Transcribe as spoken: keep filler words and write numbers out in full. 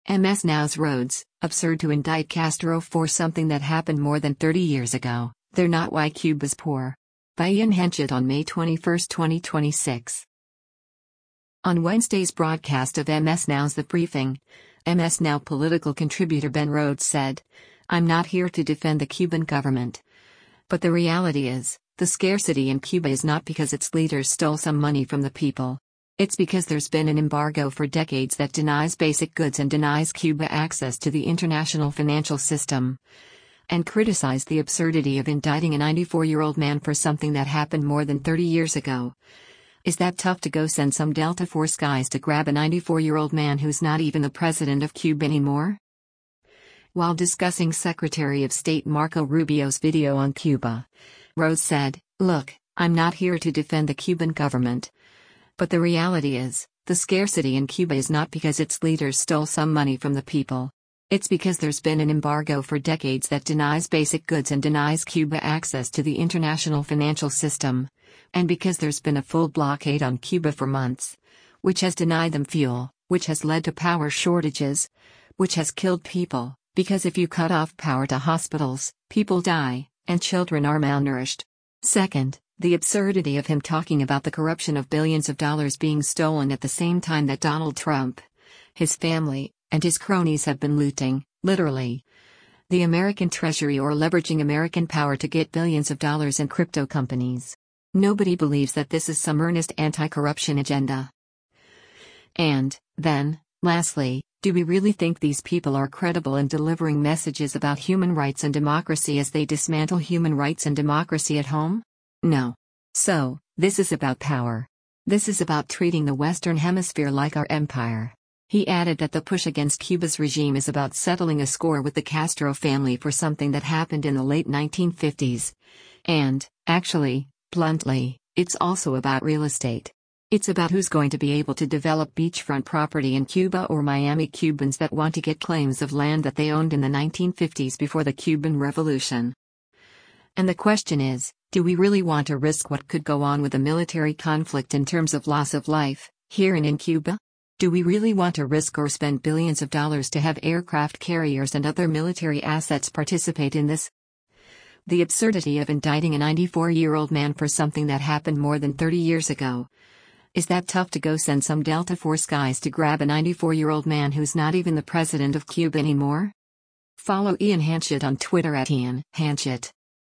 M S Now's Rhodes, absurd to indict Castro for something that happened more than thirty years ago. They're not why Cuba's poor. By Ian Henchett on May twenty-first, twenty twenty-six. On Wednesday's broadcast of M S Now's The Briefing, M S Now political contributor Ben Rhodes said, "I'm not here to defend the Cuban government. But the reality is, the scarcity in Cuba is not because its leaders stole some money from the people. It's because there's been an embargo for decades that denies basic goods and denies Cuba access to the international financial system." And criticized the absurdity of indicting a ninety-four-year-old man for something that happened more than thirty years ago. Is that tough to go send some Delta Force guys to grab a ninety-four-year-old man who's not even the president of Cuba anymore? While discussing Secretary of State Marco Rubio's video on Cuba, Rhodes said, "Look, I'm not here to defend the Cuban government. But the reality is, the scarcity in Cuba is not because its leaders stole some money from the people. It's because there's been an embargo for decades that denies basic goods and denies Cuba access to the international financial system. And because there's been a full blockade on Cuba for months, which has denied them fuel, which has led to power shortages, which has killed people, because if you cut off power to hospitals, people die, and children are malnourished." Second, the absurdity of him talking about the corruption of billions of dollars being stolen at the same time that Donald Trump, his family, and his cronies have been looting, literally, the American treasury or leveraging American power to get billions of dollars in crypto companies. Nobody believes that this is some earnest anti-corruption agenda. And, then, lastly, do we really think these people are credible in delivering messages about human rights and democracy as they dismantle human rights and democracy at home? No. So, this is about power. This is about treating the Western Hemisphere like our empire. He added that the push against Cuba's regime is about settling a score with the Castro family for something that happened in the late nineteen fifties. And, actually, bluntly, it's also about real estate. It's about who's going to be able to develop beachfront property in Cuba or Miami. Cubans that want to get claims of land that they owned in the nineteen fifties before the Cuban Revolution. And the question is, do we really want to risk what could go on with a military conflict in terms of loss of life, here and in Cuba? Do we really want to risk or spend billions of dollars to have aircraft carriers and other military assets participate in this? The absurdity of indicting a ninety-four-year-old man for something that happened more than thirty years ago. Is that tough to go send some Delta Force guys to grab a ninety-four-year-old man who's not even the president of Cuba anymore? Follow Ian Henchett on Twitter at Ian Henchett.